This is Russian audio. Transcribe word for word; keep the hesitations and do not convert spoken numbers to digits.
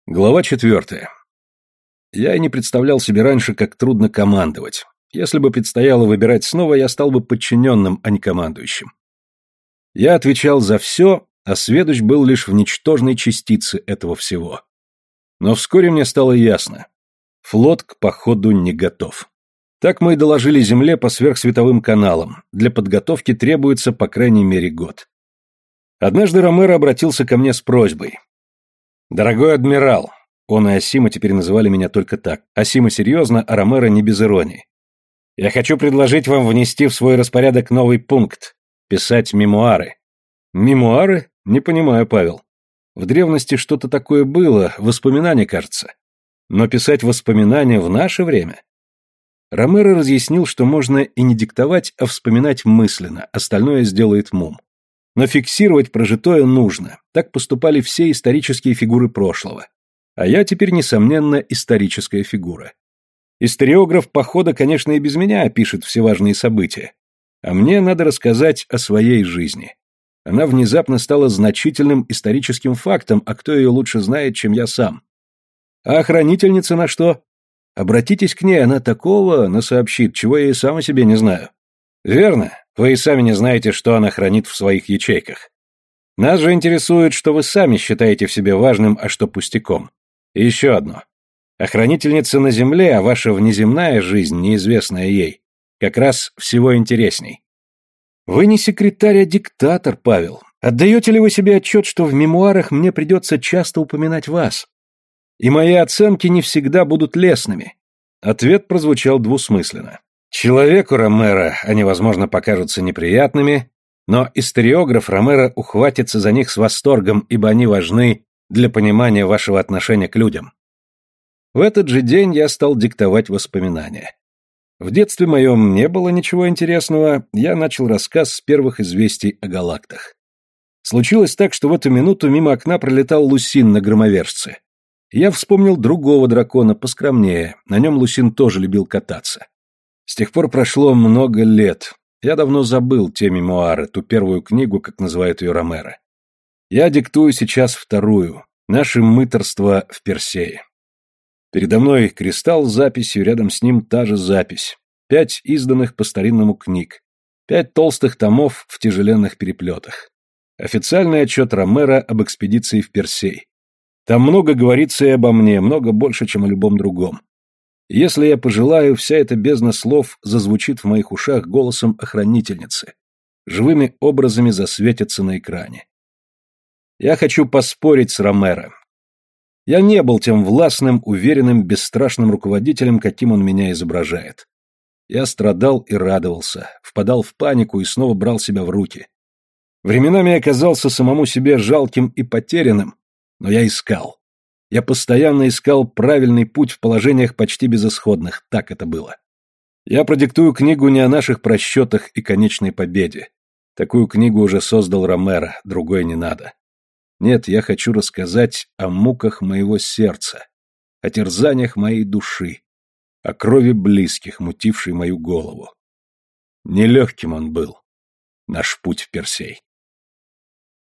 Глава четвертая. Я и не представлял себе раньше, как трудно командовать. Если бы предстояло выбирать снова, я стал бы подчиненным, а не командующим. Я отвечал за все, а сведущ был лишь в ничтожной частице этого всего. Но вскоре мне стало ясно. Флот к походу не готов. Так мы и доложили Земле по сверхсветовым каналам. Для подготовки требуется по крайней мере год. Однажды Ромеро обратился ко мне с просьбой. «Дорогой адмирал», он и Асима теперь называли меня только так, Асима серьезно, а Ромеро не без иронии, «я хочу предложить вам внести в свой распорядок новый пункт – писать мемуары». «Мемуары? Не понимаю, Павел. В древности что-то такое было, воспоминания, кажется. Но писать воспоминания в наше время?» Ромеро разъяснил, что можно и не диктовать, а вспоминать мысленно, остальное сделает ум. Но фиксировать прожитое нужно, так поступали все исторические фигуры прошлого. А я теперь, несомненно, историческая фигура. Историограф похода, конечно, и без меня опишет все важные события. А мне надо рассказать о своей жизни. Она внезапно стала значительным историческим фактом, а кто ее лучше знает, чем я сам. А охранительница на что? Обратитесь к ней, она такого насообщит, чего я и сам о себе не знаю. Верно, вы и сами не знаете, что она хранит в своих ячейках. Нас же интересует, что вы сами считаете в себе важным, а что пустяком. И еще одно. Охранительница на земле, а ваша внеземная жизнь, неизвестная ей, как раз всего интересней. Вы не секретарь, а диктатор, Павел. Отдаете ли вы себе отчет, что в мемуарах мне придется часто упоминать вас? И мои оценки не всегда будут лестными. Ответ прозвучал двусмысленно. Человеку Ромеро они, возможно, покажутся неприятными, но историограф Ромеро ухватится за них с восторгом, ибо они важны для понимания вашего отношения к людям. В этот же день я стал диктовать воспоминания. В детстве моем не было ничего интересного, я начал рассказ с первых известий о галактах. Случилось так, что в эту минуту мимо окна пролетал Лусин на громовержце. Я вспомнил другого дракона, поскромнее, на нем Лусин тоже любил кататься. С тех пор прошло много лет. Я давно забыл те мемуары, ту первую книгу, как называют ее Ромеро. Я диктую сейчас вторую. Наше мытарство в Персее. Передо мной кристалл с записью, рядом с ним та же запись. Пять изданных по старинному книг. Пять толстых томов в тяжеленных переплетах. Официальный отчет Ромеро об экспедиции в Персей. Там много говорится и обо мне, много больше, чем о любом другом. Если я пожелаю, вся эта бездна слов зазвучит в моих ушах голосом охранительницы. Живыми образами засветятся на экране. Я хочу поспорить с Ромеро. Я не был тем властным, уверенным, бесстрашным руководителем, каким он меня изображает. Я страдал и радовался, впадал в панику и снова брал себя в руки. Временами я казался самому себе жалким и потерянным, но я искал. Я постоянно искал правильный путь в положениях почти безысходных, так это было. Я продиктую книгу не о наших просчетах и конечной победе. Такую книгу уже создал Ромеро, другой не надо. Нет, я хочу рассказать о муках моего сердца, о терзаниях моей души, о крови близких, мутившей мою голову. Нелегким он был, наш путь в Персей.